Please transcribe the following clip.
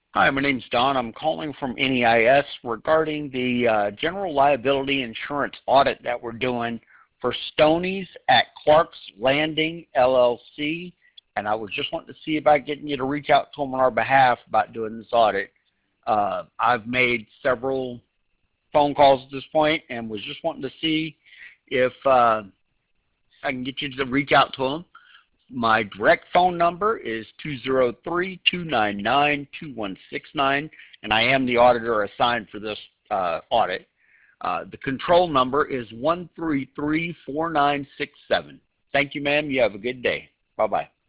Hi, my name's Don. I'm calling from NEIS regarding the general liability insurance audit that we're doing for Stoney's at Clark's Landing, LLC. And I was just wanting to see about getting you to reach out to them on our behalf about doing this audit. I've made several phone calls at this point and was just wanting to see if I can get you to reach out to them. My direct phone number is 203-299-2169, and I am the auditor assigned for this audit. The control number is 133-4967. Thank you, ma'am. You have a good day. Bye-bye.